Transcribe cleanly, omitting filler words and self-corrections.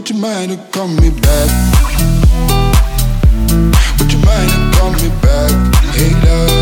Would you mind to call me back? Would you mind to call me back? Hey love,